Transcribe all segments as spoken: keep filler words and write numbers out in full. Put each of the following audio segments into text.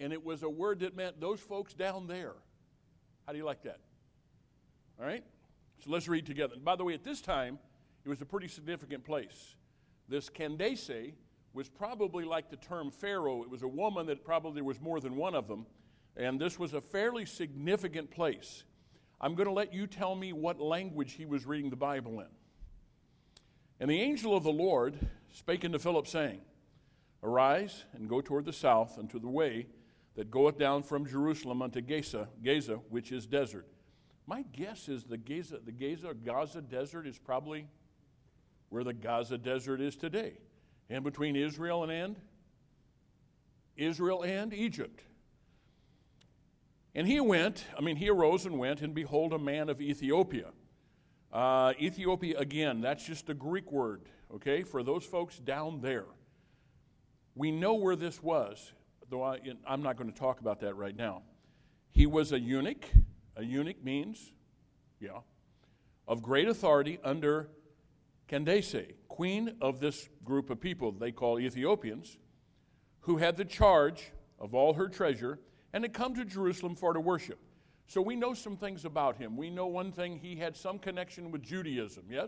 and it was a word that meant those folks down there. How do you like that? All right? So let's read together. And by the way, at this time, it was a pretty significant place. This Candace was probably like the term Pharaoh. It was a woman that probably there was more than one of them. And this was a fairly significant place. I'm going to let you tell me what language he was reading the Bible in. And the angel of the Lord spake unto Philip, saying, Arise, and go toward the south unto the way that goeth down from Jerusalem unto Gaza, Gaza, which is desert. My guess is the Gaza, the Gaza, Gaza desert is probably where the Gaza desert is today, and between Israel and, and Israel and Egypt. And he went, I mean, he arose and went, and behold, a man of Ethiopia. Uh, Ethiopia, again, that's just a Greek word, okay, for those folks down there. We know where this was, though I, I'm not going to talk about that right now. He was a eunuch. A eunuch means, yeah, of great authority under Candace, queen of this group of people they call Ethiopians, who had the charge of all her treasure, and had come to Jerusalem for to worship. So we know some things about him. We know one thing, he had some connection with Judaism, yes?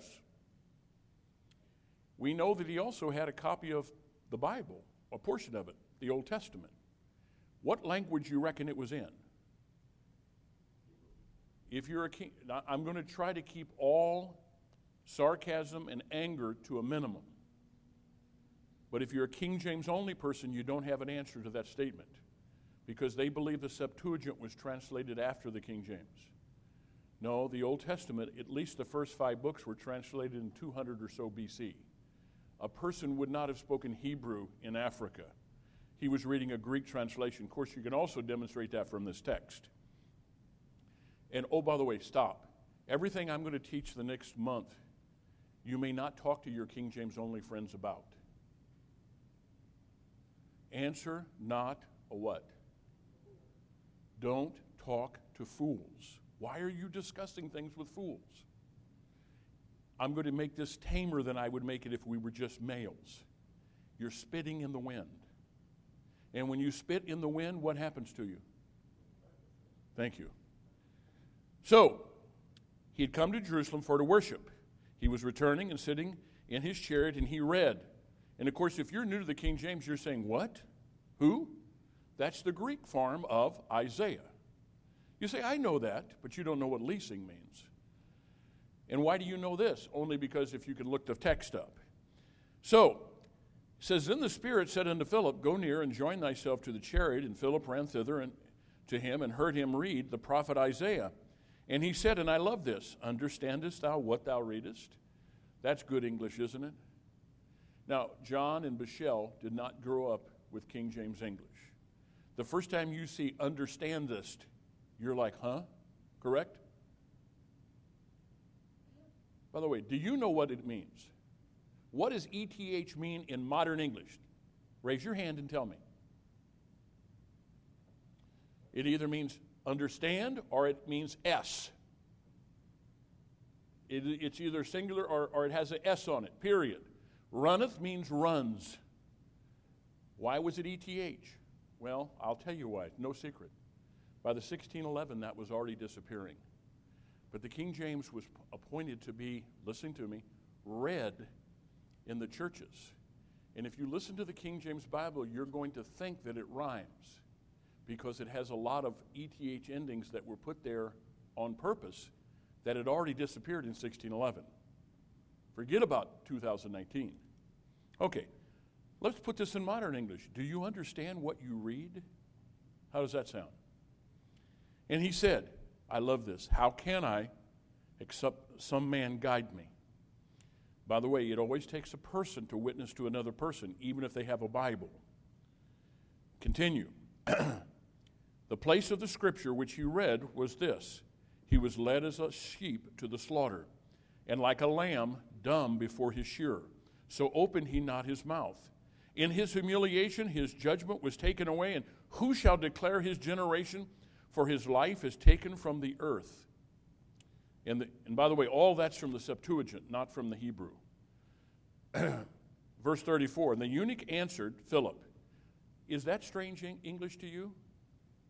We know that he also had a copy of the Bible, a portion of it, the Old Testament. What language you reckon it was in? If you're a king, I'm going to try to keep all sarcasm and anger to a minimum. But if you're a King James only person, you don't have an answer to that statement, because they believe the Septuagint was translated after the King James. No, the Old Testament, at least the first five books, were translated in two hundred or so B C. A person would not have spoken Hebrew in Africa. He was reading a Greek translation. Of course, you can also demonstrate that from this text. And oh, by the way, stop. Everything I'm going to teach the next month, you may not talk to your King James only friends about. Answer not a what? Don't talk to fools. Why are you discussing things with fools? I'm going to make this tamer than I would make it if we were just males. You're spitting in the wind. And when you spit in the wind, what happens to you? Thank you. So, he had come to Jerusalem for to worship. He was returning and sitting in his chariot, and he read. And of course, if you're new to the King James, you're saying, what? Who? That's the Greek form of Isaiah. You say, I know that, but you don't know what leasing means. And why do you know this? Only because if you can look the text up. So, it says, Then the Spirit said unto Philip, Go near and join thyself to the chariot. And Philip ran thither and to him and heard him read the prophet Isaiah. And he said, and I love this, Understandest thou what thou readest? That's good English, isn't it? Now, John and Michelle did not grow up with King James English. The first time you see understandest, you're like, huh? Correct? By the way, do you know what it means? What does E T H mean in modern English? Raise your hand and tell me. It either means understand or it means S. It, it's either singular or, or it has an S on it, period. Runneth means runs. Why was it E T H? Well, I'll tell you why. No secret. By the sixteen eleven, that was already disappearing. But the King James was appointed to be, listen to me, read in the churches. And if you listen to the King James Bible, you're going to think that it rhymes because it has a lot of E T H endings that were put there on purpose that had already disappeared in sixteen eleven. Forget about two thousand nineteen. Okay, let's put this in modern English. Do you understand what you read? How does that sound? And he said, I love this. How can I, except some man guide me? By the way, it always takes a person to witness to another person, even if they have a Bible. Continue. The place of the scripture which he read was this. He was led as a sheep to the slaughter, and like a lamb dumb before his shearer. So opened he not his mouth. In his humiliation his judgment was taken away, and who shall declare his generation? For his life is taken from the earth. And, the, and by the way, all that's from the Septuagint, not from the Hebrew. Verse thirty-four, and the eunuch answered Philip, is that strange English to you?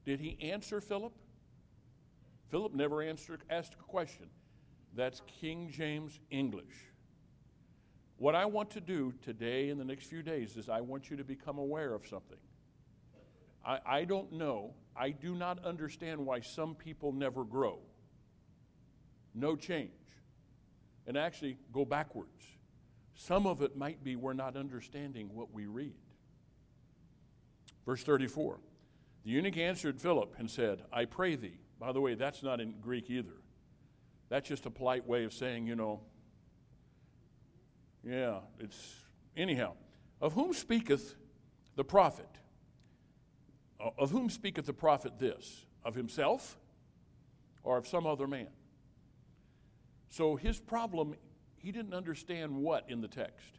Did he answer Philip? Philip never answered, asked a question. That's King James English. What I want to do today in the next few days is I want you to become aware of something. I, I don't know, I do not understand why some people never grow. No change. And actually go backwards. Some of it might be we're not understanding what we read. Verse thirty-four. The eunuch answered Philip and said, I pray thee. By the way, that's not in Greek either. That's just a polite way of saying, you know, yeah, it's, anyhow. Of whom speaketh the prophet? Of whom speaketh the prophet this? Of himself or of some other man? So his problem, he didn't understand what in the text?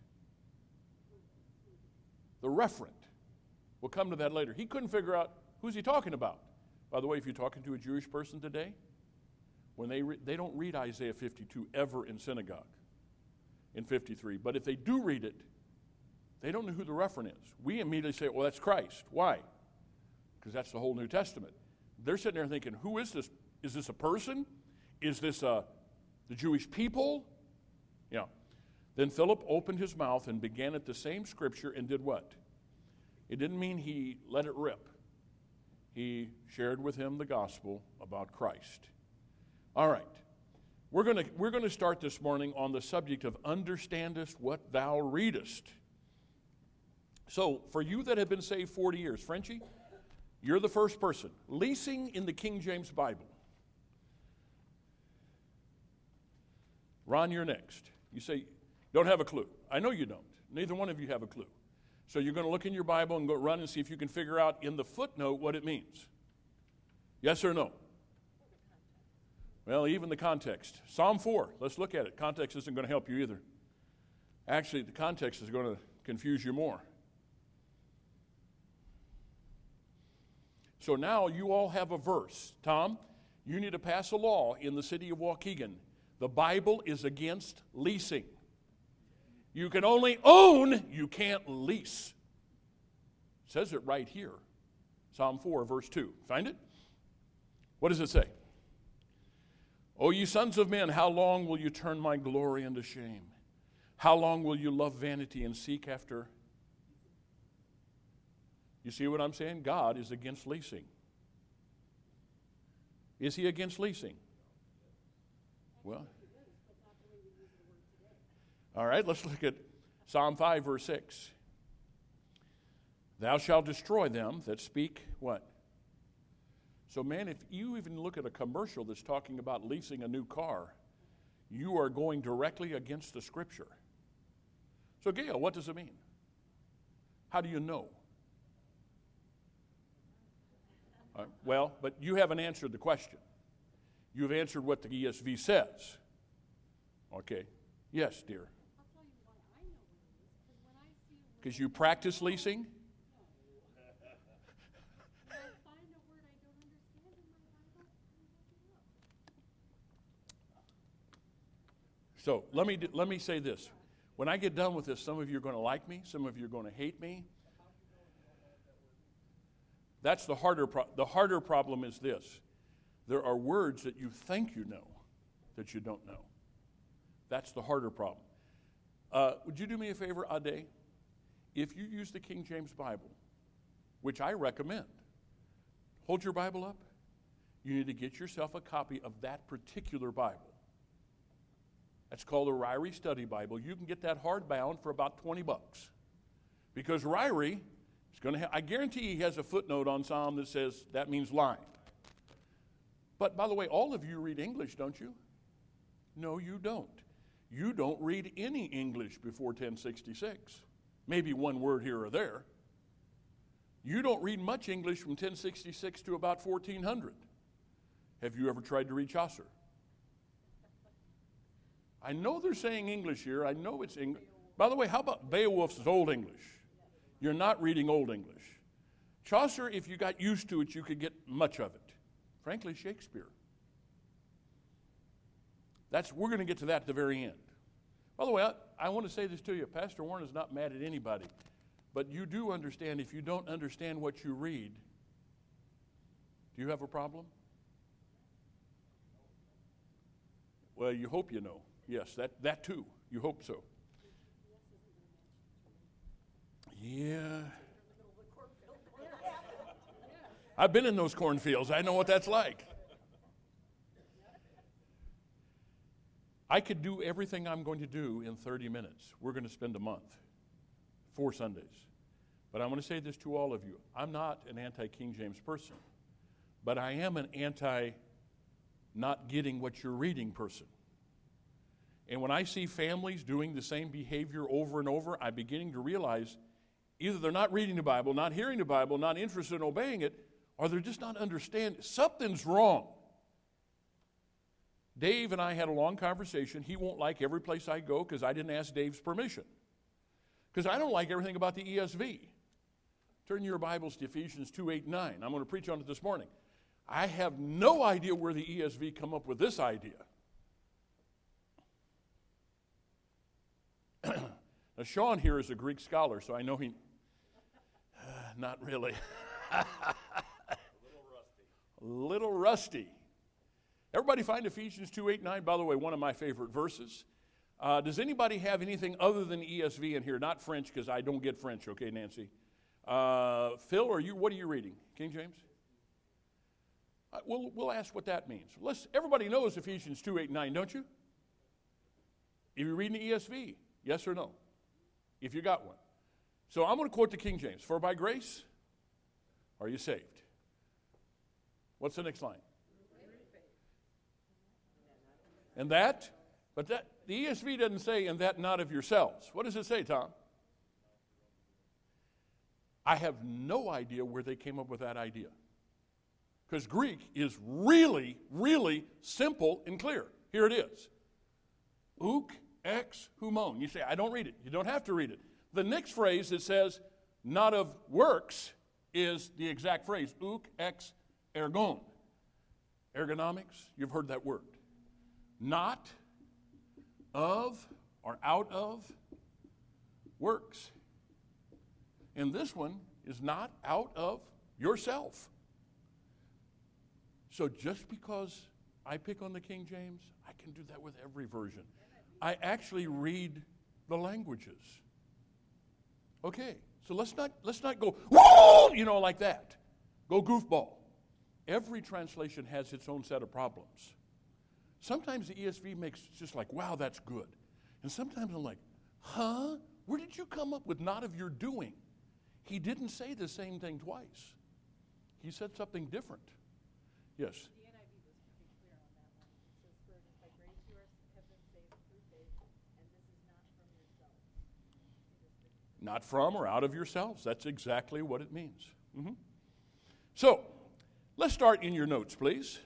The referent. We'll come to that later. He couldn't figure out who's he talking about. By the way, if you're talking to a Jewish person today, when they re- they don't read Isaiah fifty-two ever in synagogue in fifty-three. But if they do read it, they don't know who the referent is. We immediately say, well, that's Christ. Why? Because that's the whole New Testament. They're sitting there thinking, who is this? Is this a person? Is this uh, the Jewish people? Yeah. Then Philip opened his mouth and began at the same scripture and did what? It didn't mean he let it rip. He shared with him the gospel about Christ. All right. We're going to we're going to start this morning on the subject of understandest what thou readest. So, for you that have been saved forty years, Frenchie, you're the first person. Leasing in the King James Bible. Ron, you're next. You say, don't have a clue. I know you don't. Neither one of you have a clue. So you're going to look in your Bible and go run and see if you can figure out in the footnote what it means. Yes or no? Well, even the context. Psalm four, let's look at it. Context isn't going to help you either. Actually, the context is going to confuse you more. So now you all have a verse. Tom, you need to pass a law in the city of Waukegan. The Bible is against leasing. You can only own, you can't lease. It says it right here. Psalm four, verse two. Find it? What does it say? O ye sons of men, how long will you turn my glory into shame? How long will you love vanity and seek after? You see what I'm saying? God is against leasing. Is he against leasing? Well, all right, let's look at Psalm five, verse six. Thou shalt destroy them that speak what? So, man, if you even look at a commercial that's talking about leasing a new car, you are going directly against the Scripture. So, Gail, what does it mean? How do you know? Uh, well, but you haven't answered the question. You've answered what the E S V says. Okay. Yes, dear. Because you practice leasing? So let me do, let me say this. When I get done with this, some of you are going to like me, some of you are going to hate me. That's the harder pro- the harder problem is this. There are words that you think you know that you don't know. That's the harder problem. Uh, would you do me a favor, Ade? If you use the King James Bible, which I recommend, hold your Bible up. You need to get yourself a copy of that particular Bible. That's called a Ryrie Study Bible. You can get that hardbound for about twenty bucks. Because Ryrie is going to have, I guarantee he has a footnote on Psalm that says that means line. But by the way, all of you read English, don't you? No, you don't. You don't read any English before ten sixty-six. Maybe one word here or there. You don't read much English from ten sixty-six to about fourteen hundred. Have you ever tried to read Chaucer? I know they're saying English here. I know it's English. By the way, how about Beowulf's Old English? You're not reading Old English. Chaucer, if you got used to it, you could get much of it. Frankly, Shakespeare. That's, we're going to get to that at the very end. By the way, I, I want to say this to you. Pastor Warren is not mad at anybody. But you do understand, if you don't understand what you read, Do you have a problem? Well, you hope you know. Yes, that, that too. You hope so. Yeah. I've been in those cornfields. I know what that's like. I could do everything I'm going to do in thirty minutes. We're going to spend a month, four Sundays. But I'm going to say this to all of you. I'm not an anti-King James person, but I am an anti-not getting what you're reading person. And when I see families doing the same behavior over and over, I'm beginning to realize either they're not reading the Bible, not hearing the Bible, not interested in obeying it, or they're just not understanding. Something's wrong. Dave and I had a long conversation. He won't like every place I go because I didn't ask Dave's permission. Because I don't like everything about the E S V. Turn your Bibles to Ephesians two, eight, nine. I'm going to preach on it this morning. I have no idea where the E S V come up with this idea. Now, Sean here is a Greek scholar, so I know he... Uh, not really. A little rusty. A little rusty. Everybody find Ephesians two, eight, nine? By the way, one of my favorite verses. Uh, does anybody have anything other than E S V in here? Not French, because I don't get French, okay, Nancy? Uh, Phil, are you? What are you reading? King James? Uh, we'll, we'll ask what that means. Let's, everybody knows Ephesians two, eight, nine, don't you? If you're reading the E S V, yes or no? If you got one. So I'm going to quote the King James. For by grace are you saved. What's the next line? And that, but that the E S V doesn't say, and that not of yourselves. What does it say, Tom? I have no idea where they came up with that idea. Because Greek is really, really simple and clear. Here it is. Uk ex humon. You say, I don't read it. You don't have to read it. The next phrase that says, not of works, is the exact phrase. Uk ex ergon. Ergonomics, you've heard that word. Not of or out of works. And this one is not out of yourself. So just because I pick on the King James, I can do that with every version. I actually read the languages. Okay, so let's not let's not go, whoa, you know, like that. Go goofball. Every translation has its own set of problems. Sometimes the E S V makes it just like, wow, that's good. And sometimes I'm like, huh? Where did you come up with not of your doing? He didn't say the same thing twice. He said something different. Yes? The N I V was pretty clear on that one. It says, for it is by grace you are, have been saved through faith, and this is not from yourselves. Not from or out of yourselves. That's exactly what it means. Mm-hmm. So, let's start in your notes, please.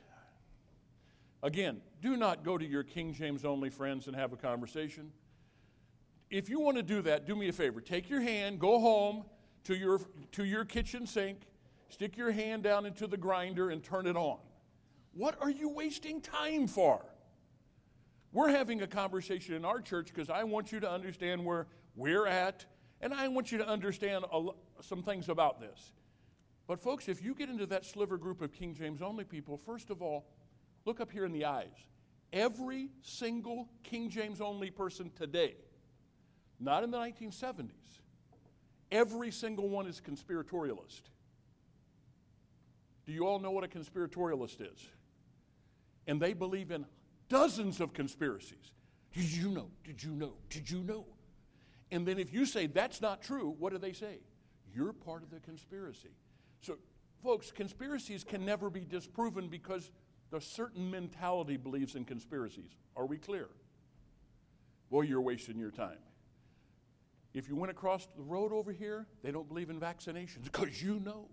Again, do not go to your King James only friends and have a conversation. If you want to do that, do me a favor. Take your hand, go home to your, to your kitchen sink, stick your hand down into the grinder and turn it on. What are you wasting time for? We're having a conversation in our church because I want you to understand where we're at, and I want you to understand a, some things about this. But folks, if you get into that sliver group of King James only people, first of all, look up here in the eyes. Every single King James only person today, not in the nineteen seventies, every single one is conspiratorialist. Do you all know what a conspiratorialist is? And they believe in dozens of conspiracies. Did you know? Did you know? Did you know? And then if you say that's not true, what do they say? You're part of the conspiracy. So, folks, conspiracies can never be disproven because a certain mentality believes in conspiracies. Are we clear? Boy, you're wasting your time. If you went across the road over here, they don't believe in vaccinations because you know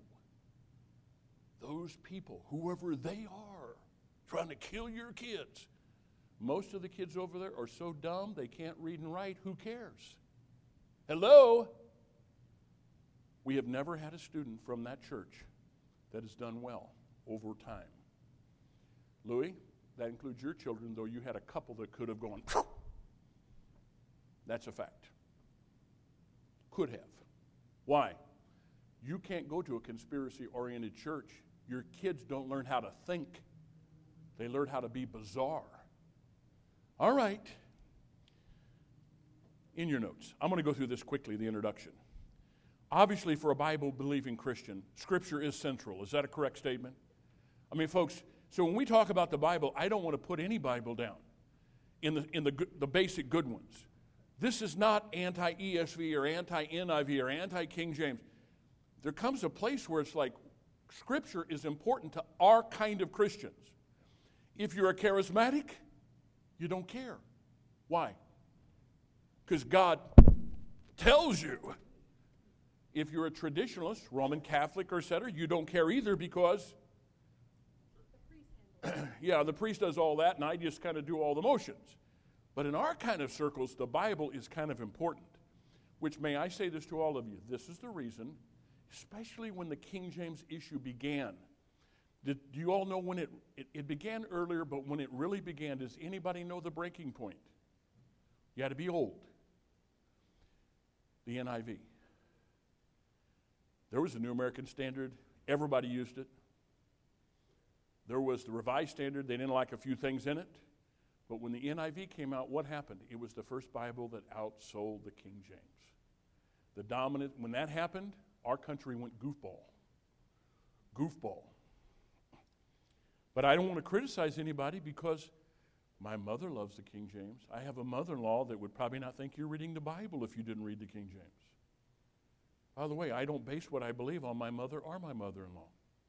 those people, whoever they are, trying to kill your kids. Most of the kids over there are so dumb they can't read and write. Who cares? Hello? We have never had a student from that church that has done well over time. Louis, that includes your children, though you had a couple that could have gone. That's a fact. Could have. Why? You can't go to a conspiracy-oriented church. Your kids don't learn how to think. They learn how to be bizarre. All right. In your notes, I'm going to go through this quickly, the introduction. Obviously, for a Bible-believing Christian, Scripture is central. Is that a correct statement? I mean, folks, so when we talk about the Bible, I don't want to put any Bible down in the, in the, the basic good ones. This is not anti-E S V or anti-N I V or anti-King James. There comes a place where it's like Scripture is important to our kind of Christians. If you're a charismatic, you don't care. Why? Because God tells you. If you're a traditionalist, Roman Catholic or et cetera, you don't care either because, yeah, the priest does all that and I just kind of do all the motions. But in our kind of circles, the Bible is kind of important. Which, may I say this to all of you, this is the reason, especially when the King James issue began. Did, do you all know when it, it, it began earlier, but when it really began, does anybody know the breaking point? You had to be old. The N I V. There was a New American Standard. Everybody used it. There was the Revised Standard. They didn't like a few things in it. But when the N I V came out, what happened? It was the first Bible that outsold the King James. The dominant, when that happened, our country went goofball. Goofball. But I don't want to criticize anybody because my mother loves the King James. I have a mother-in-law that would probably not think you're reading the Bible if you didn't read the King James. By the way, I don't base what I believe on my mother or my mother-in-law.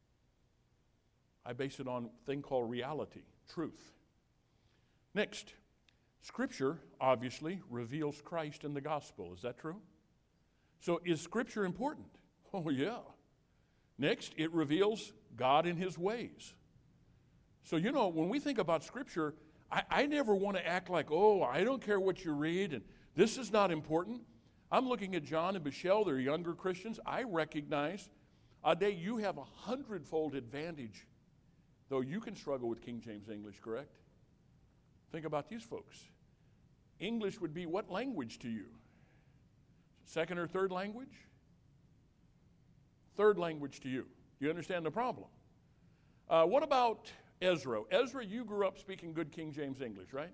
I base it on a thing called reality, truth. Next, Scripture obviously reveals Christ in the gospel. Is that true? So is Scripture important? Oh, yeah. Next, it reveals God in His ways. So, you know, when we think about Scripture, I, I never want to act like, oh, I don't care what you read, and this is not important. I'm looking at John and Michelle, they're younger Christians. I recognize, Ade, you have a hundredfold advantage, though you can struggle with King James English, correct? Think about these folks. English would be what language to you? Second or third language? Third language to you. Do you understand the problem? Uh, what about Ezra? Ezra, you grew up speaking good King James English, right?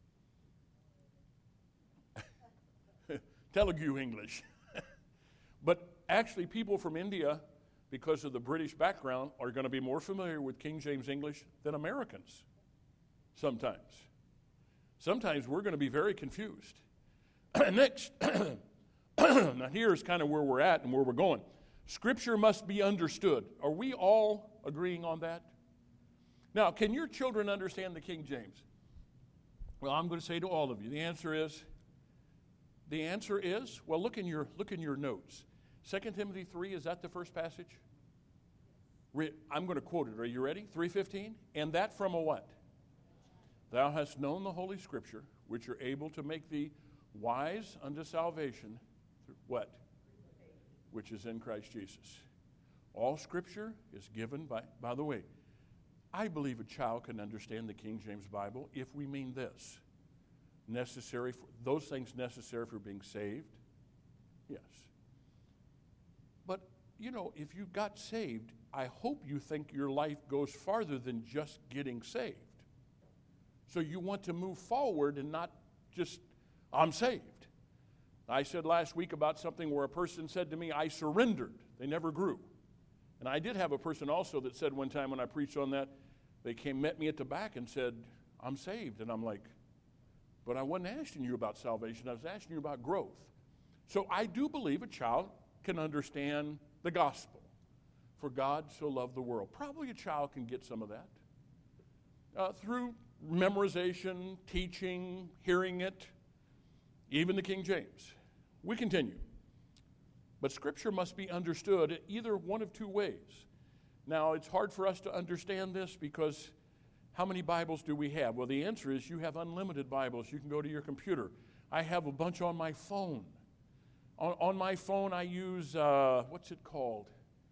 Telugu English. But actually, people from India, because of the British background, are going to be more familiar with King James English than Americans sometimes. Sometimes we're going to be very confused. Next, now here's kind of where we're at and where we're going. Scripture must be understood. Are we all agreeing on that? Now, can your children understand the King James? Well, I'm going to say to all of you, the answer is, the answer is, well, look in your, look in your notes. Second Timothy three, is that the first passage? Re- I'm going to quote it. Are you ready? three fifteen. And that from a what? Thou hast known the Holy Scripture, which are able to make thee wise unto salvation. Through what? Which is in Christ Jesus. All Scripture is given by, by the way, I believe a child can understand the King James Bible if we mean this. Necessary for, those things necessary for being saved? Yes. But, you know, if you got saved, I hope you think your life goes farther than just getting saved. So you want to move forward and not just, I'm saved. I said last week about something where a person said to me, I surrendered. They never grew. And I did have a person also that said one time when I preached on that, they came, met me at the back and said, I'm saved. And I'm like, but I wasn't asking you about salvation. I was asking you about growth. So I do believe a child can understand the gospel. For God so loved the world. Probably a child can get some of that. Uh, through memorization, teaching, hearing it, even the King James. We continue. But Scripture must be understood either one of two ways. Now, it's hard for us to understand this because how many Bibles do we have? Well, the answer is you have unlimited Bibles. You can go to your computer. I have a bunch on my phone. On, on my phone, I use, uh, what's it called?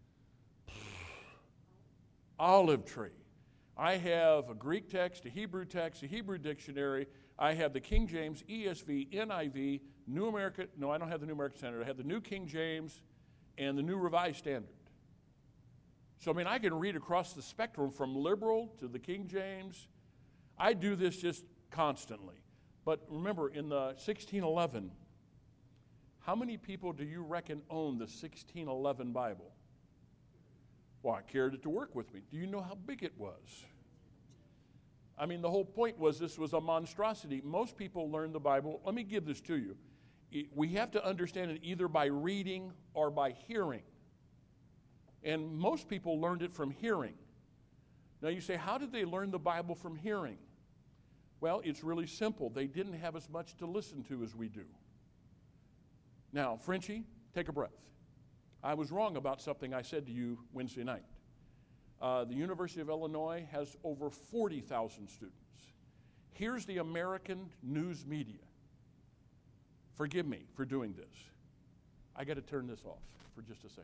Olive Tree. I have a Greek text, a Hebrew text, a Hebrew dictionary. I have the King James, E S V, N I V, New American, no, I don't have the New American Standard. I have the New King James and the New Revised Standard. So, I mean, I can read across the spectrum from liberal to the King James. I do this just constantly. But remember, in the sixteen eleven, how many people do you reckon own the sixteen eleven Bible? Well, I carried it to work with me. Do you know how big it was? I mean, the whole point was this was a monstrosity. Most people learn the Bible. Let me give this to you. We have to understand it either by reading or by hearing. And most people learned it from hearing. Now you say, how did they learn the Bible from hearing? Well, it's really simple. They didn't have as much to listen to as we do. Now, Frenchie, take a breath. I was wrong about something I said to you Wednesday night. Uh, the University of Illinois has over forty thousand students. Here's the American news media. Forgive me for doing this. I got to turn this off for just a second.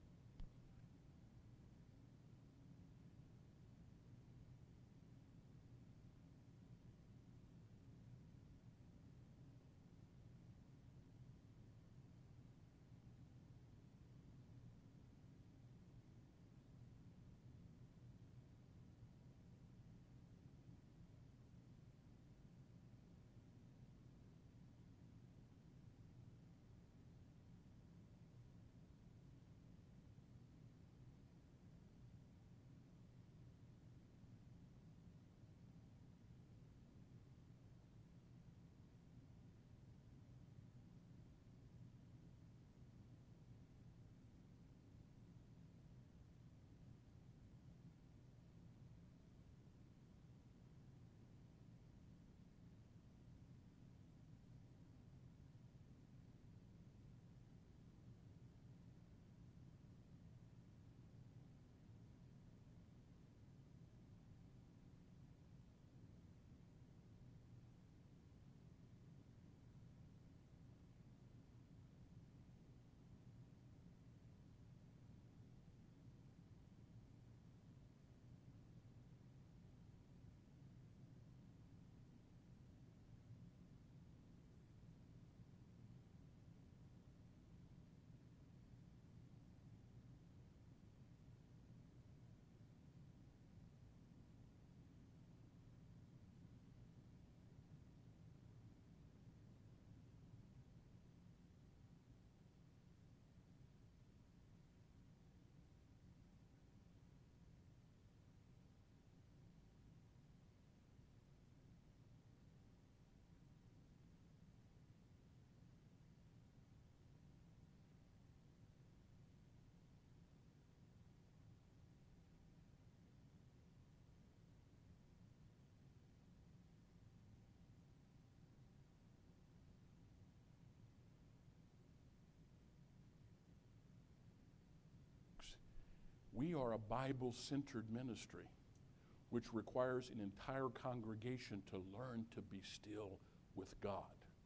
We are a Bible-centered ministry, which requires an entire congregation to learn to be still with God.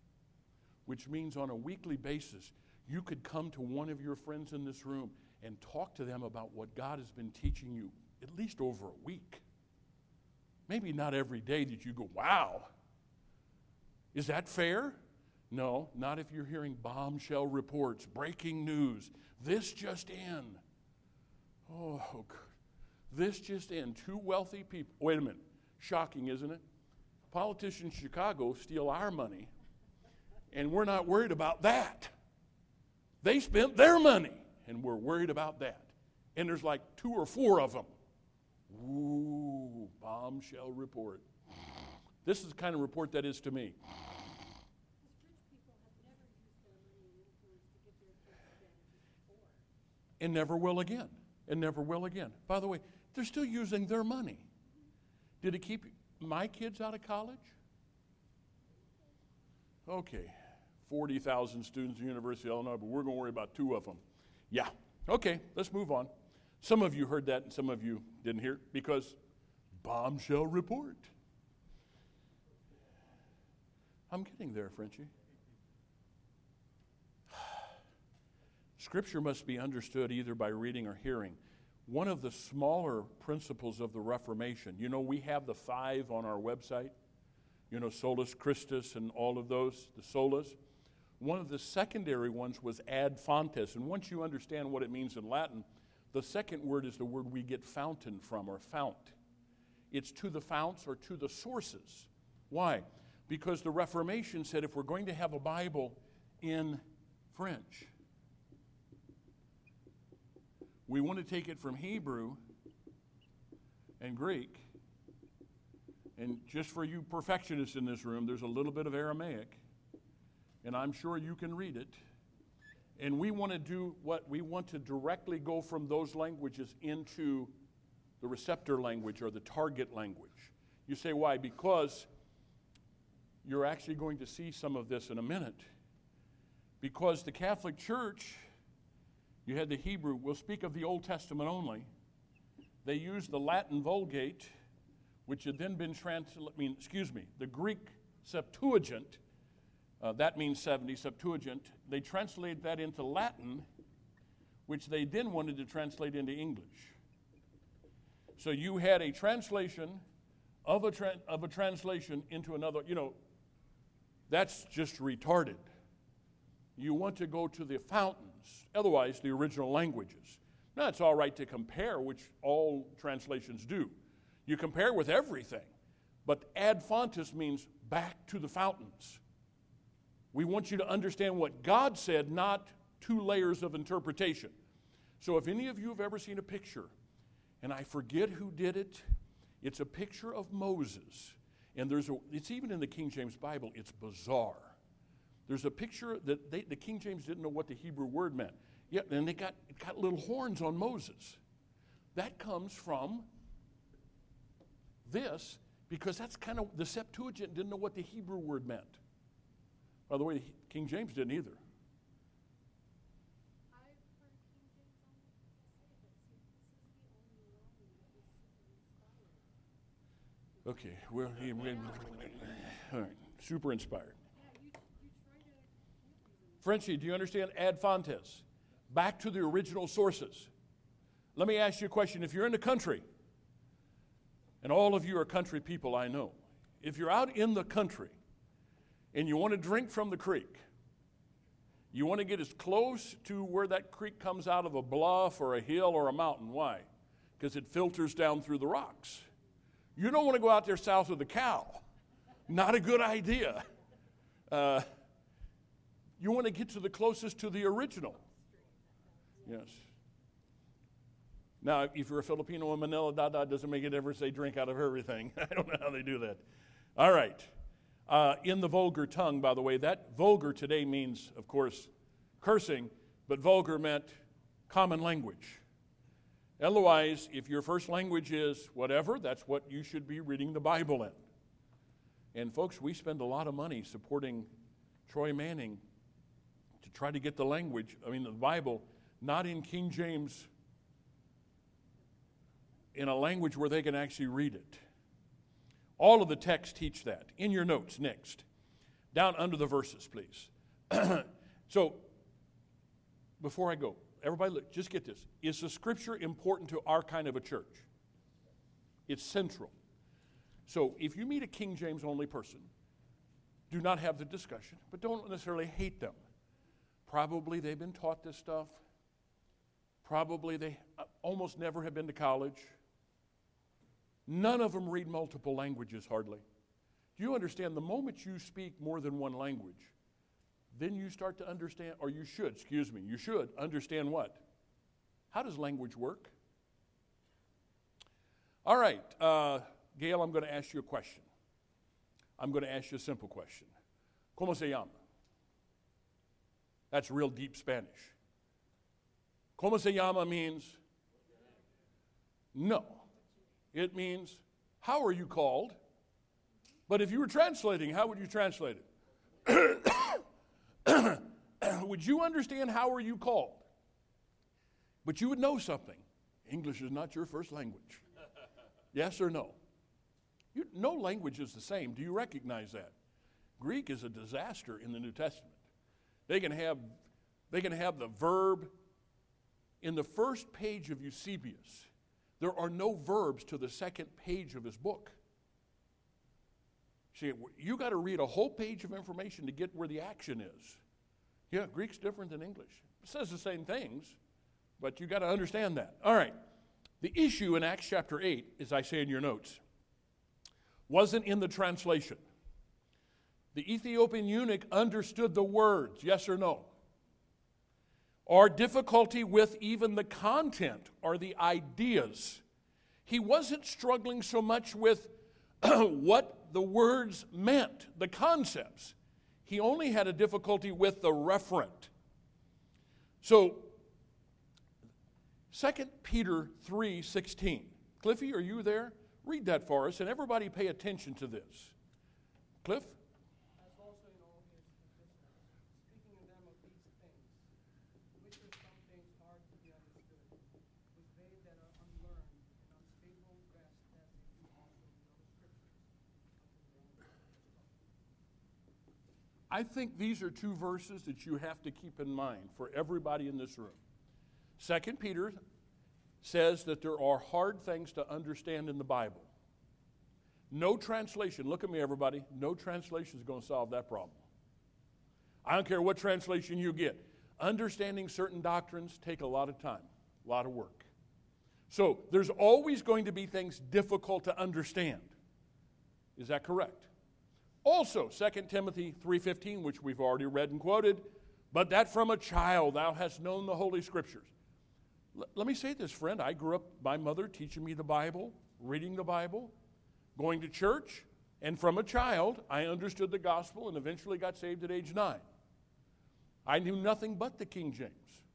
Which means on a weekly basis, you could come to one of your friends in this room and talk to them about what God has been teaching you at least over a week. Maybe not every day that you go, wow, is that fair? No, not if you're hearing bombshell reports, breaking news, this just in. Oh, God. This just in. Two wealthy people. Wait a minute. Shocking, isn't it? Politicians in Chicago steal our money, and we're not worried about that. They spent their money, and we're worried about that. And there's like two or four of them. Ooh, bombshell report. This is the kind of report that is to me. And never will again. And never will again. By the way, they're still using their money. Did it keep my kids out of college? Okay, forty thousand students at the University of Illinois, but we're going to worry about two of them. Yeah, okay, let's move on. Some of you heard that and some of you didn't hear it because bombshell report. I'm getting there, Frenchie. Scripture must be understood either by reading or hearing. One of the smaller principles of the Reformation, you know, we have the five on our website, you know, Solus Christus and all of those, the solas. One of the secondary ones was ad fontes, and once you understand what it means in Latin, The second word is the word we get fountain from, or fount. It's to the founts or to the sources. Why? Because the Reformation said if we're going to have a Bible in French, we want to take it from Hebrew and Greek. And just for you perfectionists in this room, there's a little bit of Aramaic, and I'm sure you can read it. And we want to do what we want to directly go from those languages into the receptor language or the target language. You say, why? Because you're actually going to see some of this in a minute. Because the Catholic Church, you had the Hebrew, we'll speak of the Old Testament only. They used the Latin Vulgate, which had then been translated, I mean, excuse me, the Greek Septuagint, uh, that means seventy, Septuagint. They translated that into Latin, which they then wanted to translate into English. So you had a translation of a, tra- of a translation into another, you know, that's just retarded. You want to go to the fountains, otherwise the original languages. Now, it's all right to compare, which all translations do. You compare with everything, but ad fontes means back to the fountains. We want you to understand what God said, not two layers of interpretation. So if any of you have ever seen a picture, and I forget who did it, it's a picture of Moses. And there's a, it's even in the King James Bible, it's bizarre. There's a picture that they, the King James didn't know what the Hebrew word meant. Yeah, and they got, it got little horns on Moses. That comes from this, because that's kind of, the Septuagint didn't know what the Hebrew word meant. By the way, King James didn't either. I've heard King James only say that see, this is the only one that was super inspired. Okay, well, he, we, all right, super inspired. Yeah, you, you try to confuse them. Frenchie, do you understand ad fontes? Back to the original sources. Let me ask you a question. If you're in the country, and all of you are country people, I know. If you're out in the country and you want to drink from the creek, you want to get as close to where that creek comes out of a bluff or a hill or a mountain. Why? Because it filters down through the rocks. You don't want to go out there south of the cow. Not a good idea. Uh, you want to get to the closest to the original. Yes. Now, if you're a Filipino in Manila, Dada doesn't make it ever say drink out of everything. I don't know how they do that. All right. Uh, in the vulgar tongue, by the way, that vulgar today means, of course, cursing, but vulgar meant common language. Otherwise, if your first language is whatever, that's what you should be reading the Bible in. And folks, we spend a lot of money supporting Troy Manning to try to get the language, I mean the Bible, not in King James, in a language where they can actually read it. All of the texts teach that. In your notes, next. Down under the verses, please. So, before I go, everybody look, just get this. Is the Scripture important to our kind of a church? It's central. So, if you meet a King James only person, do not have the discussion, but don't necessarily hate them. Probably they've been taught this stuff. Probably they almost never have been to college. None of them read multiple languages, hardly. Do you understand, the moment you speak more than one language, then you start to understand, or you should, excuse me, you should understand what? How does language work? All right, uh, Gail, I'm going to ask you a question. I'm going to ask you a simple question. ¿Cómo se llama? That's real deep Spanish. ¿Cómo se llama means? No. It means, how are you called? But if you were translating, how would you translate it? Would you understand how are you called? But you would know something. English is not your first language. Yes or no? You, no language is the same. Do you recognize that? Greek is a disaster in the New Testament. They can have, they can have the verb in the first page of Eusebius. There are no verbs to the second page of his book. See, you got to read a whole page of information to get where the action is. Yeah, Greek's different than English. It says the same things, but you got to understand that. All right. The issue in Acts chapter eight, as I say in your notes, wasn't in the translation. The Ethiopian eunuch understood the words, yes or no? Or difficulty with even the content or the ideas. He wasn't struggling so much with what the words meant, the concepts. He only had a difficulty with the referent. So, Second Peter three sixteen. Cliffy, are you there? Read that for us, and everybody pay attention to this. Cliff? As also in all his epistles, speaking in them of these things, which are some things hard to be understood, which they that are unlearned and unstable grasp as they do also the other scriptures. I think these are two verses that you have to keep in mind for everybody in this room. Second Peter says that there are hard things to understand in the Bible. No translation, look at me everybody, no translation is going to solve that problem. I don't care what translation you get. Understanding certain doctrines take a lot of time, a lot of work. So there's always going to be things difficult to understand. Is that correct? Also, Second Timothy three fifteen, which we've already read and quoted, but that from a child thou hast known the Holy Scriptures. L- let me say this, friend. I grew up, my mother teaching me the Bible, reading the Bible, going to church, and from a child, I understood the gospel and eventually got saved at age nine. I knew nothing but the King James.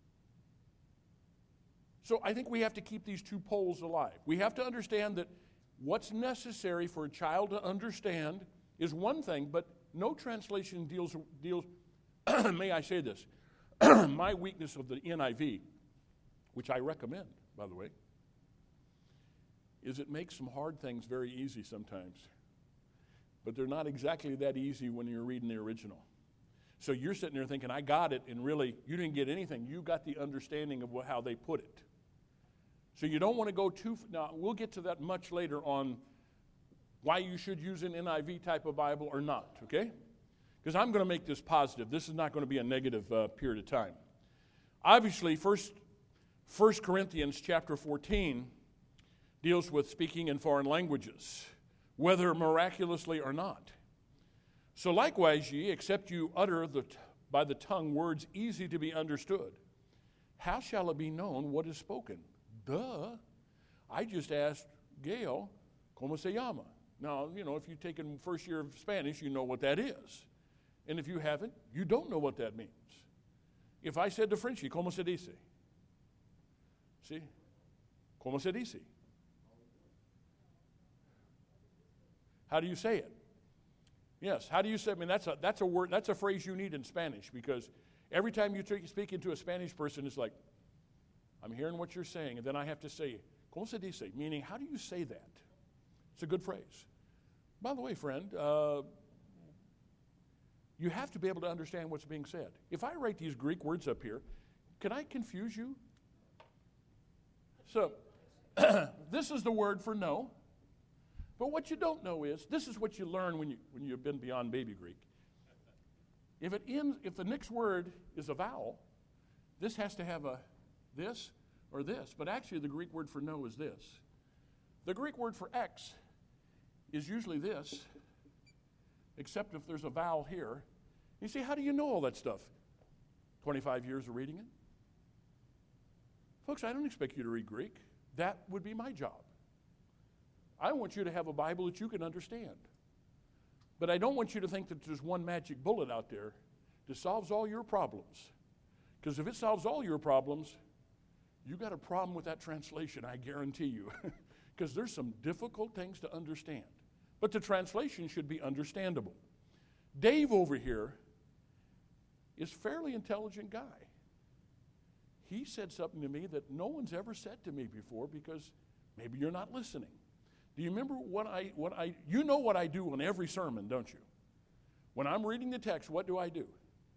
So I think we have to keep these two poles alive. We have to understand that what's necessary for a child to understand is one thing, but no translation deals, deals may I say this, my weakness of the N I V, which I recommend, by the way, is it makes some hard things very easy sometimes. But they're not exactly that easy when you're reading the original. So you're sitting there thinking, I got it, and really, you didn't get anything. You got the understanding of what, how they put it. So you don't want to go too, now we'll get to that much later on why you should use an N I V type of Bible or not, okay? Because I'm going to make this positive. This is not going to be a negative uh, period of time. Obviously, First, First Corinthians chapter fourteen deals with speaking in foreign languages, whether miraculously or not. So likewise, ye, except you utter the t- by the tongue words easy to be understood, how shall it be known what is spoken? Duh. I just asked Gail, ¿Cómo se llama? Now, you know, if you've taken first year of Spanish, you know what that is. And if you haven't, you don't know what that means. If I said to Frenchie, ¿Cómo se dice? See? ¿Cómo se dice? How do you say it? Yes, how do you say it? I mean, that's a, that's a word, that's a phrase you need in Spanish, because every time you t- speak into a Spanish person, it's like, I'm hearing what you're saying, and then I have to say, ¿Cómo se dice? Meaning, how do you say that? It's a good phrase. By the way, friend, uh, you have to be able to understand what's being said. If I write these Greek words up here, can I confuse you? So, this is the word for no. But what you don't know is, this is what you learn when, you, when you've been beyond baby Greek. If it ends, if the next word is a vowel, this has to have a this or this. But actually, the Greek word for no is this. The Greek word for X is usually this, except if there's a vowel here. You see, how do you know all that stuff? twenty-five years of reading it? Folks, I don't expect you to read Greek. That would be my job. I want you to have a Bible that you can understand. But I don't want you to think that there's one magic bullet out there that solves all your problems. Because if it solves all your problems, you got a problem with that translation, I guarantee you. Because there's some difficult things to understand. But the translation should be understandable. Dave over here is a fairly intelligent guy. He said something to me that no one's ever said to me before, because maybe you're not listening. Do you remember what I, what I, you know what I do on every sermon, don't you? When I'm reading the text, what do I do?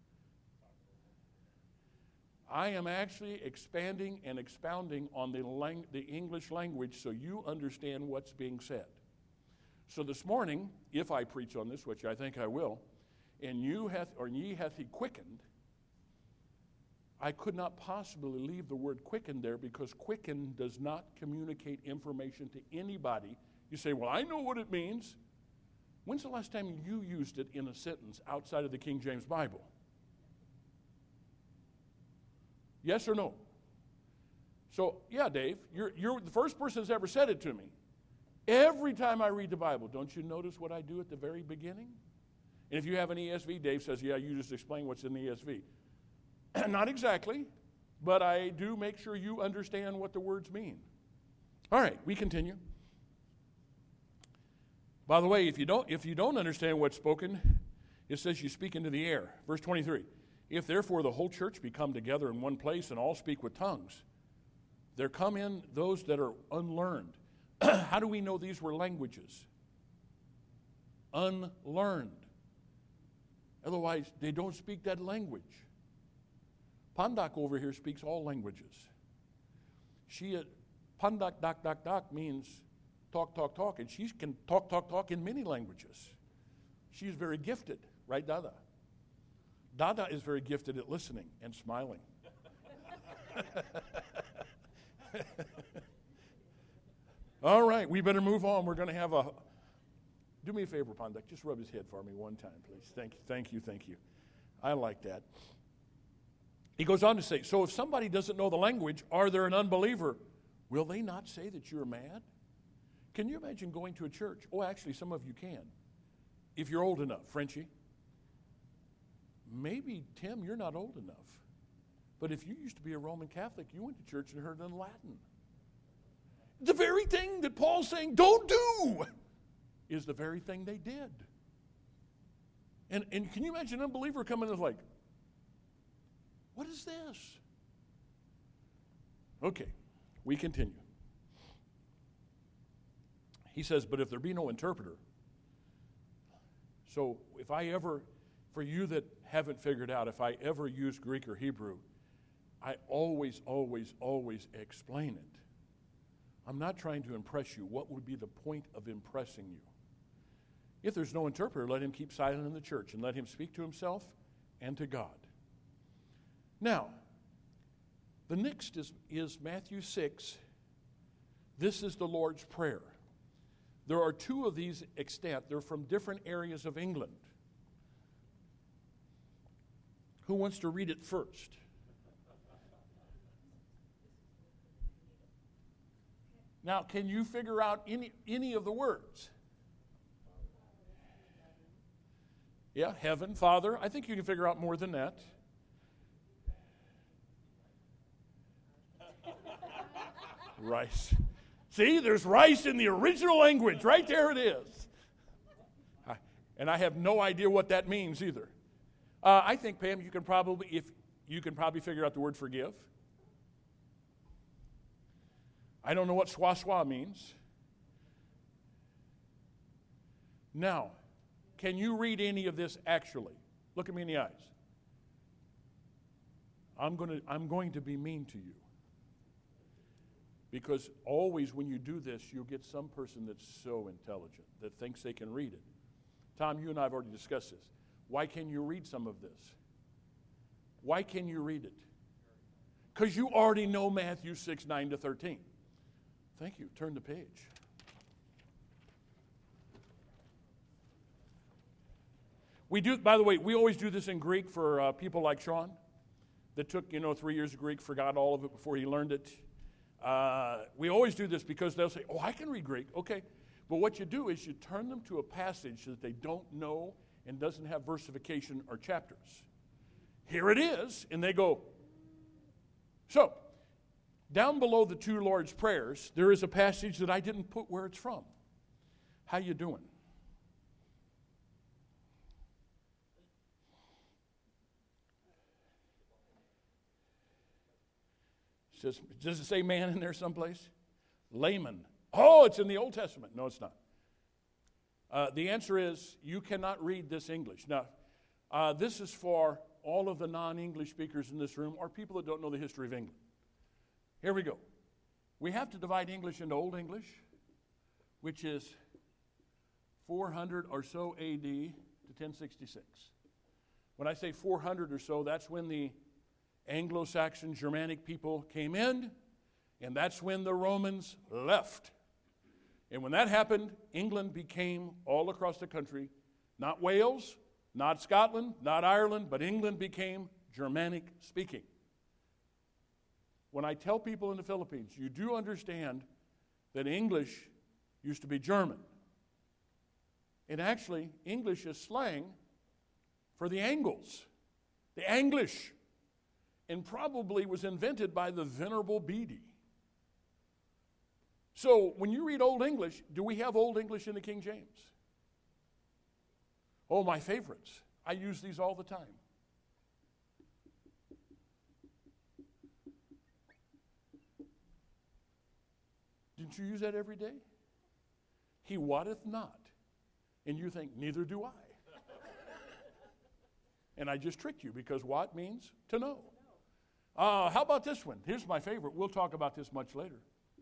I am actually expanding and expounding on the, lang- the English language so you understand what's being said. So this morning, if I preach on this, which I think I will, and you hath, or ye hath he quickened, I could not possibly leave the word quicken there because quicken does not communicate information to anybody. You say, well, I know what it means. When's the last time you used it in a sentence outside of the King James Bible? Yes or no? So, yeah, Dave, you're, you're the first person that's ever said it to me. Every time I read the Bible, don't you notice what I do at the very beginning? And if you have an E S V, Dave says, yeah, you just explain what's in the E S V. Not exactly, but I do make sure you understand what the words mean. All right, we continue. By the way, if you don't, if you don't understand what's spoken, it says you speak into the air. Verse twenty-three, if therefore the whole church be come together in one place and all speak with tongues, there come in those that are unlearned. How do we know these were languages? Unlearned. Otherwise, they don't speak that language. Pandak over here speaks all languages. She, uh, Pandak, dak, dak, dak means talk, talk, talk, and she can talk, talk, talk in many languages. She's very gifted, right, Dada? Dada is very gifted at listening and smiling. All right, we better move on. We're going to have a... Do me a favor, Pandak. Just rub his head for me one time, please. Thank you, thank you, thank you. I like that. He goes on to say, so if somebody doesn't know the language, are they an unbeliever? Will they not say that you're mad? Can you imagine going to a church? Oh, actually, some of you can. If you're old enough, Frenchie. Maybe, Tim, you're not old enough. But if you used to be a Roman Catholic, you went to church and heard it in Latin. The very thing that Paul's saying, don't do, is the very thing they did. And, and can you imagine an unbeliever coming and like, what is this? Okay, we continue. He says, but if there be no interpreter, so if I ever, for you that haven't figured out, if I ever use Greek or Hebrew, I always, always, always explain it. I'm not trying to impress you. What would be the point of impressing you? If there's no interpreter, let him keep silent in the church and let him speak to himself and to God. Now, the next is, is Matthew six. This is the Lord's Prayer. There are two of these extant. They're from different areas of England. Who wants to read it first? Now, can you figure out any, any of the words? Yeah, heaven, Father. I think you can figure out more than that. Rice. See, there's rice in the original language. Right there it is. I, and I have no idea what that means either. Uh, I think, Pam, you can probably, if you can probably figure out the word forgive. I don't know what swa swa means. Now, can you read any of this actually? Look at me in the eyes. I'm going to, I'm going to be mean to you. Because always when you do this, you'll get some person that's so intelligent that thinks they can read it. Tom, you and I have already discussed this. Why can you read some of this? Why can you read it? Because you already know Matthew six, nine to thirteen. Thank you. Turn the page. We do, by the way, we always do this in Greek for uh, people like Sean that took, you know, three years of Greek, forgot all of it before he learned it. Uh, we always do this because they'll say, oh, I can read Greek. Okay. But what you do is you turn them to a passage that they don't know and doesn't have versification or chapters. Here it is. And they go, so, down below the two Lord's Prayers, there is a passage that I didn't put where it's from. How you doing? Says, does it say man in there someplace? Layman. Oh, it's in the Old Testament. No, it's not. Uh, the answer is you cannot read this English. Now, uh, this is for all of the non-English speakers in this room or people that don't know the history of England. Here we go. We have to divide English into Old English, which is four hundred or so A D to ten sixty-six. When I say four hundred or so, that's when the Anglo-Saxon, Germanic people came in, and that's when the Romans left. And when that happened, England became all across the country, not Wales, not Scotland, not Ireland, but England became Germanic speaking. When I tell people in the Philippines, you do understand that English used to be German. And actually, English is slang for the Angles, the Anglish, and probably was invented by the Venerable Bede. So when you read Old English, do we have Old English in the King James? Oh, my favorites. I use these all the time. Didn't you use that every day? He wotteth not. And you think, neither do I. And I just tricked you because what means to know. Uh, how about this one? Here's my favorite. We'll talk about this much later.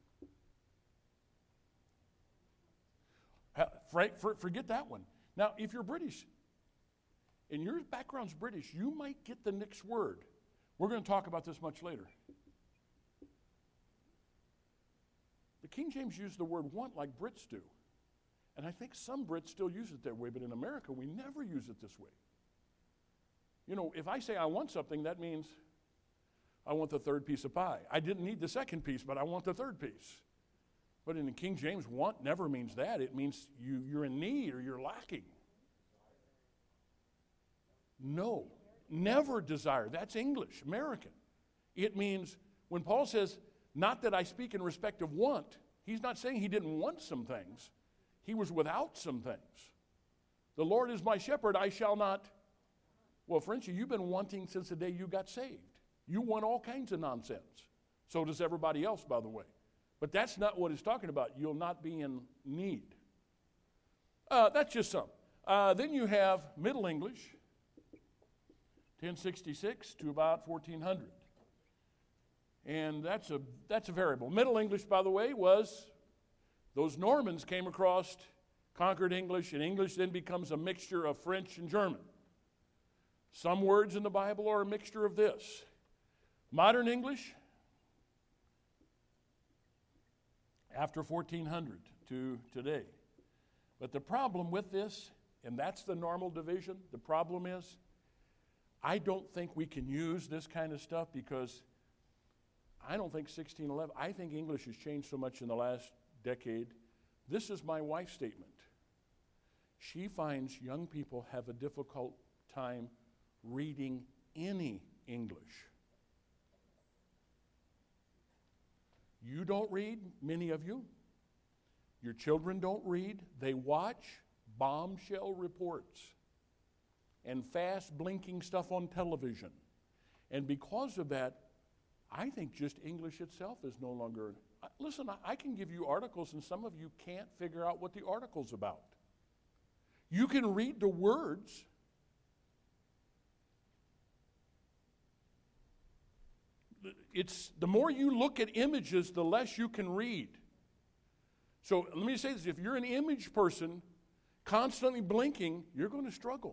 Ha- for, forget that one. Now, if you're British, and your background's British, you might get the next word. We're going to talk about this much later. The King James used the word want like Brits do. And I think some Brits still use it that way, but in America, we never use it this way. You know, if I say I want something, that means I want the third piece of pie. I didn't need the second piece, but I want the third piece. But in the King James, want never means that. It means you, you're in need or you're lacking. No, never desire. That's English, American. It means when Paul says, not that I speak in respect of want, he's not saying he didn't want some things. He was without some things. The Lord is my shepherd, I shall not. Well, Frenchie, you've been wanting since the day you got saved. You want all kinds of nonsense. So does everybody else, by the way. But that's not what he's talking about. You'll not be in need. Uh, that's just some. Uh, then you have Middle English, ten sixty-six to about fourteen hundred. And that's a, that's a variable. Middle English, by the way, was those Normans came across, conquered English, and English then becomes a mixture of French and German. Some words in the Bible are a mixture of this. Modern English, after fourteen hundred to today. But the problem with this, and that's the normal division, the problem is, I don't think we can use this kind of stuff because I don't think sixteen eleven, I think English has changed so much in the last decade. This is my wife's statement. She finds young people have a difficult time reading any English. You don't read, many of you. Your children don't read. They watch bombshell reports and fast blinking stuff on television. And because of that, I think just English itself is no longer... Listen, I can give you articles, and some of you can't figure out what the article's about. You can read the words. It's the more you look at images, the less you can read. So let me say this. If you're an image person, constantly blinking, you're going to struggle.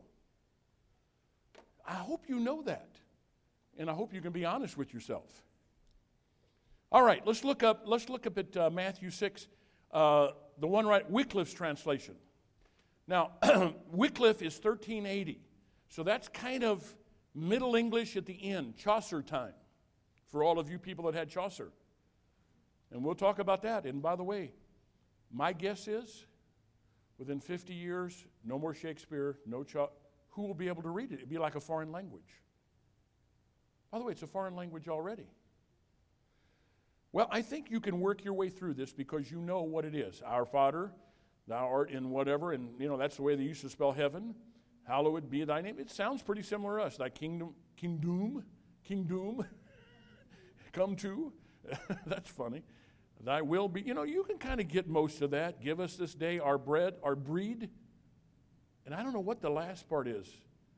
I hope you know that. And I hope you can be honest with yourself. All right, let's look up, let's look up at uh, Matthew six, uh, the one right, Wycliffe's translation. Now, Wycliffe is thirteen eighty. So that's kind of Middle English at the end, Chaucer time, for all of you people that had Chaucer. And we'll talk about that. And by the way, my guess is within fifty years, no more Shakespeare, no Chaucer. Who will be able to read it? It'd be like a foreign language. By the way, it's a foreign language already. Well, I think you can work your way through this because you know what it is. Our Father, thou art in whatever, and you know that's the way they used to spell heaven. Hallowed be thy name. It sounds pretty similar to us. Thy kingdom, kingdom, kingdom, come to. That's funny. Thy will be. You know, you can kind of get most of that. Give us this day our bread, our breed. And I don't know what the last part is.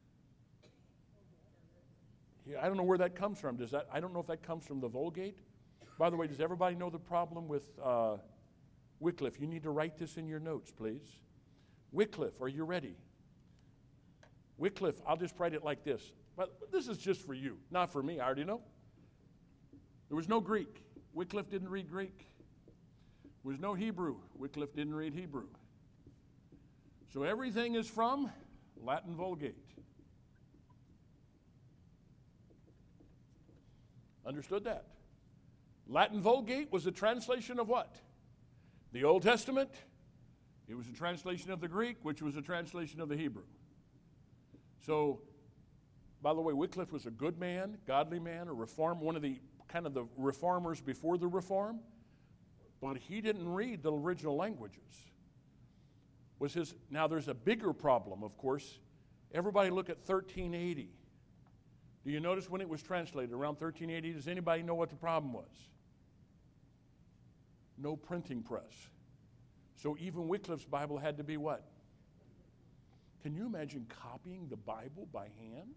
Yeah, I don't know where that comes from. Does that? I don't know if that comes from the Vulgate. By the way, does everybody know the problem with uh, Wycliffe? You need to write this in your notes, please. Wycliffe, are you ready? Wycliffe, I'll just write it like this. But this is just for you, not for me. I already know. There was no Greek. Wycliffe didn't read Greek. There was no Hebrew. Wycliffe didn't read Hebrew. So everything is from Latin Vulgate. Understood that? Latin Vulgate was a translation of what? The Old Testament. It was a translation of the Greek, which was a translation of the Hebrew. So, by the way, Wycliffe was a good man, godly man, a reform, one of the kind of the reformers before the reform, but he didn't read the original languages. Was his now there's a bigger problem, of course. Everybody look at thirteen eighty. Do you notice when it was translated around thirteen eighty? Does anybody know what the problem was? No printing press. So even Wycliffe's Bible had to be what? Can you imagine copying the Bible by hand?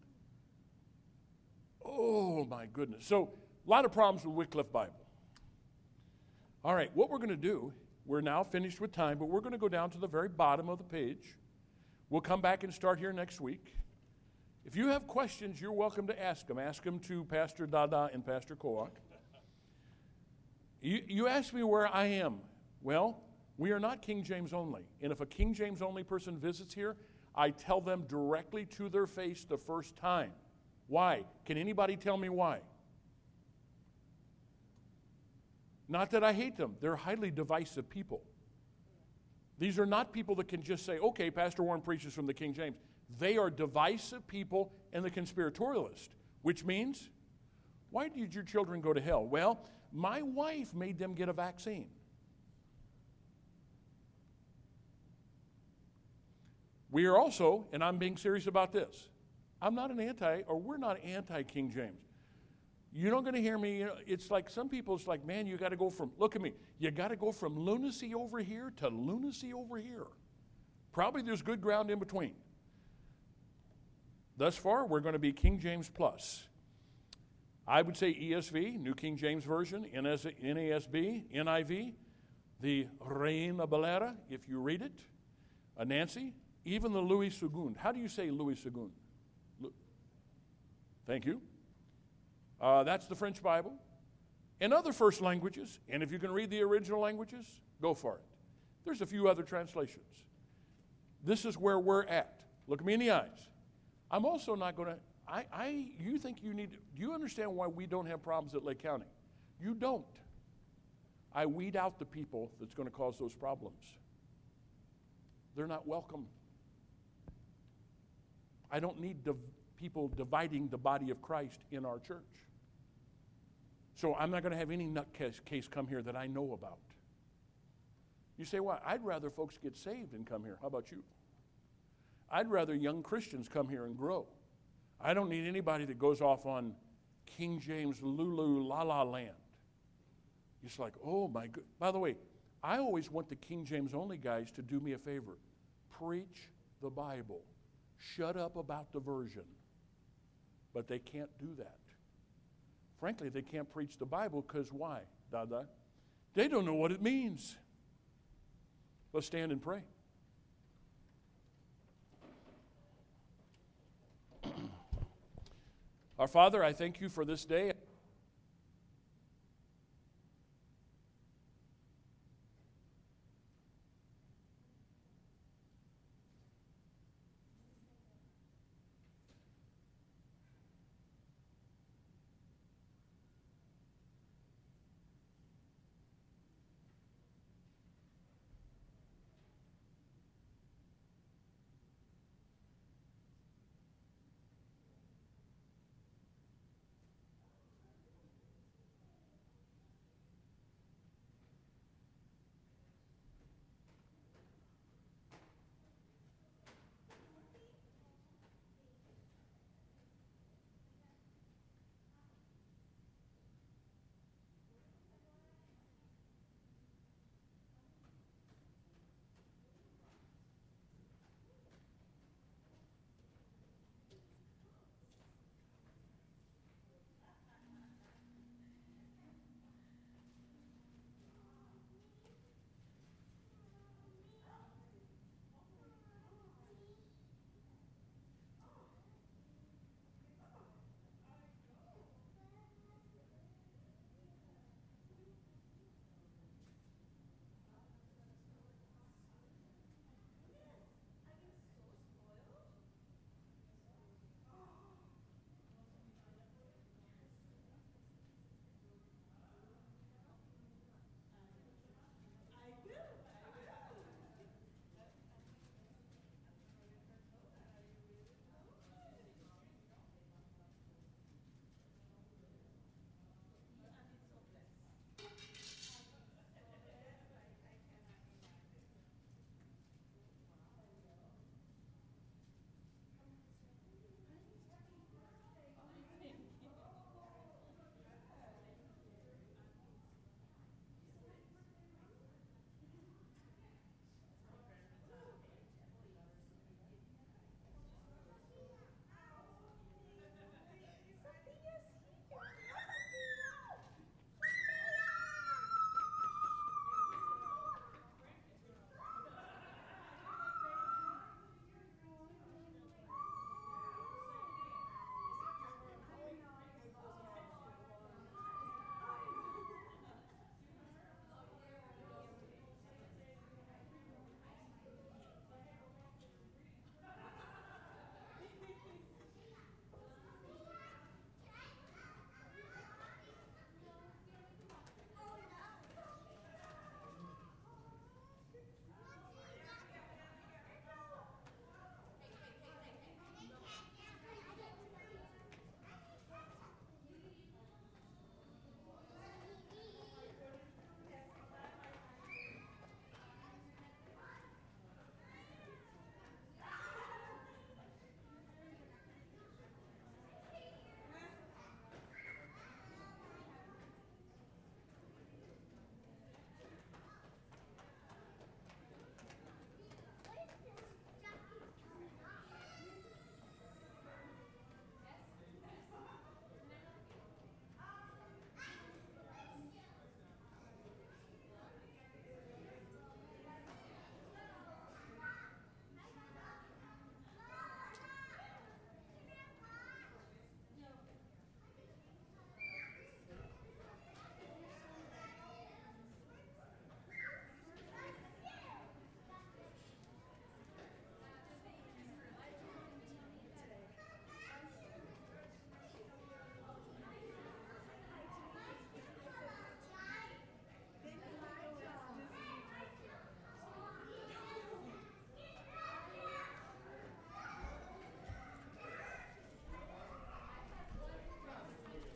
Oh, my goodness. So a lot of problems with Wycliffe Bible. All right, what we're going to do, we're now finished with time, but we're going to go down to the very bottom of the page. We'll come back and start here next week. If you have questions, you're welcome to ask them. Ask them to Pastor Dada and Pastor Koak. You, you ask me where I am. Well, we are not King James only. And if a King James only person visits here, I tell them directly to their face the first time. Why? Can anybody tell me why? Not that I hate them. They're highly divisive people. These are not people that can just say, okay, Pastor Warren preaches from the King James. They are divisive people and the conspiratorialist, which means, why did your children go to hell? Well, my wife made them get a vaccine. We are also, and I'm being serious about this, I'm not an anti, or we're not anti-King James. You're not going to hear me, you know, it's like some people, it's like, man, you got to go from, look at me, you got to go from lunacy over here to lunacy over here. Probably there's good ground in between. Thus far, we're going to be King James plus. I would say E S V, New King James Version, N A S B, N I V, the Reina Valera, if you read it, a Nancy, even the Louis Segund. How do you say Louis Segund? Lu- Thank you. Uh, that's the French Bible. And other first languages, and if you can read the original languages, go for it. There's a few other translations. This is where we're at. Look me in the eyes. I'm also not going to, I, I, you think you need, do you understand why we don't have problems at Lake County? You don't. I weed out the people that's going to cause those problems. They're not welcome. I don't need div- people dividing the body of Christ in our church. So I'm not going to have any nutcase case come here that I know about. You say, well, I'd rather folks get saved than come here. How about you? I'd rather young Christians come here and grow. I don't need anybody that goes off on King James Lulu La La Land. It's like, oh my God. By the way, I always want the King James only guys to do me a favor. Preach the Bible. Shut up about the version. But they can't do that. Frankly, they can't preach the Bible because why, Dada? They don't know what it means. Let's stand and pray. Our Father, I thank you for this day.